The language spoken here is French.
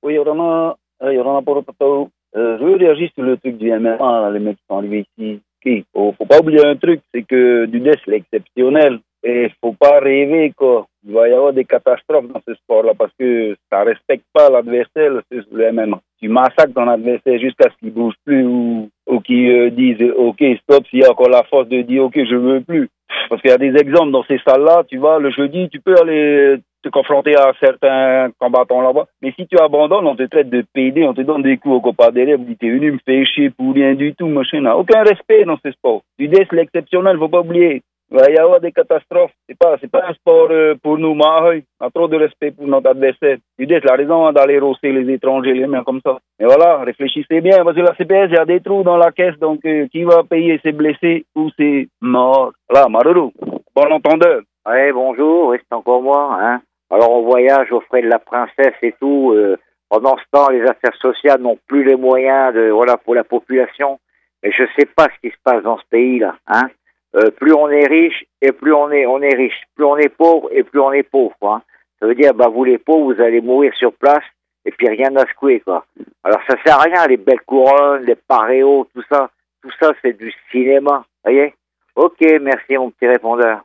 Il y en a pas d'autres. Je veux réagir sur le truc du MMA, là, les mecs qui sont arrivés ici. Ok, faut pas oublier un truc, c'est que du death, c'est exceptionnel. Et faut pas rêver, quoi. Il va y avoir des catastrophes dans ce sport-là parce que ça respecte pas l'adversaire, le MMA. Tu massacres ton adversaire jusqu'à ce qu'il bouge plus ou qu'il dise, OK, stop, s'il y a encore la force de dire, OK, je veux plus. Parce qu'il y a des exemples dans ces salles-là, tu vois, le jeudi, tu peux aller te confronter à certains combattants là-bas. Mais si tu abandonnes, on te traite de PD, on te donne des coups au copain derrière, on dit t'es venu me faire chier pour rien du tout, machin. N'a aucun respect dans ce sport. Du death, l'exceptionnel, faut pas oublier. Il va y avoir des catastrophes. C'est pas un sport pour nous, Mahoy. On a trop de respect pour notre adversaire. Du death, la raison d'aller rosser les étrangers, les mains comme ça. Mais voilà, réfléchissez bien, parce que la CPS, il y a des trous dans la caisse, donc qui va payer ses blessés ou ses morts? Voilà, Maruru, bon entendeur. Ouais, bonjour, oui, c'est encore moi, hein. Alors on voyage aux frais de la princesse et tout. Pendant ce temps, les affaires sociales n'ont plus les moyens pour la population. Et je sais pas ce qui se passe dans ce pays-là, hein. Plus on est riche et plus on est riche. Plus on est pauvre et plus on est pauvre, quoi, hein. Ça veut dire, vous les pauvres, vous allez mourir sur place et puis rien à secouer, quoi. Alors ça sert à rien, les belles couronnes, les paréos, tout ça, c'est du cinéma, voyez. Ok, merci mon petit répondeur.